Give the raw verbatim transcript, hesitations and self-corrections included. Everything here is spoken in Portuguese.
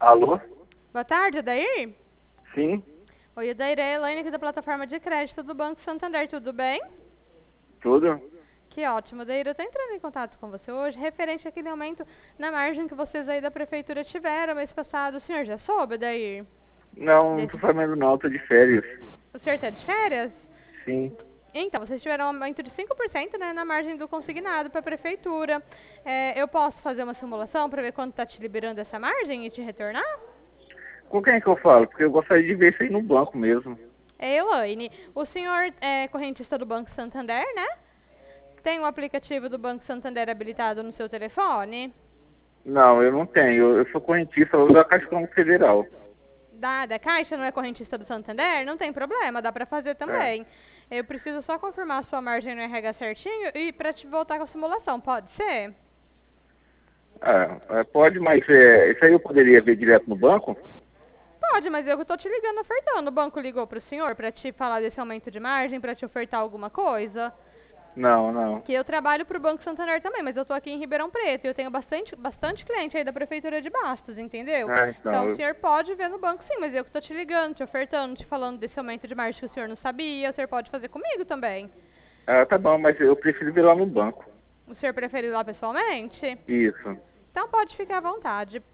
Alô? Boa tarde, Adair. Sim, Oi, Adair, é a Elaine aqui da plataforma de crédito do Banco Santander, tudo bem? tudo? Que ótimo, Adair. Eu estou entrando em contato com você hoje, referente àquele aumento na margem que vocês aí da prefeitura tiveram mês passado. O senhor já soube, Adair? Não, não tô Desse... sabendo não, tô de férias. O senhor está de férias? Sim. Então, vocês tiveram um aumento de cinco por cento, né, na margem do consignado para a prefeitura. É, eu posso fazer uma simulação para ver quanto está te liberando essa margem e te retornar? Com quem é que eu falo? Porque eu gostaria de ver isso aí no banco mesmo. É, Elaine. O senhor é correntista do Banco Santander, né? Tem o aplicativo do Banco Santander habilitado no seu telefone? Não, eu não tenho. Eu, eu sou correntista da Caixa Econômica Federal. Da, da Caixa, não é correntista do Santander? Não tem problema, dá pra fazer É. também. Eu preciso só confirmar a sua margem no R H certinho e pra te voltar com a simulação, pode ser? É, é, pode, mas é, isso aí eu poderia ver direto no banco? Pode, mas eu tô te ligando ofertando. O banco ligou pro senhor pra te falar desse aumento de margem, pra te ofertar alguma coisa? Não, não. Que eu trabalho pro Banco Santander também, mas eu tô aqui em Ribeirão Preto e eu tenho bastante, bastante cliente aí da Prefeitura de Bastos, entendeu? É, então. Então o eu- senhor pode ver no banco sim, mas eu que tô te ligando, te ofertando, te falando desse aumento de margem que o senhor não sabia, o senhor pode fazer comigo também. Ah, tá bom, mas eu prefiro ver lá no banco. O senhor prefere ir lá pessoalmente? Isso. Então pode ficar à vontade.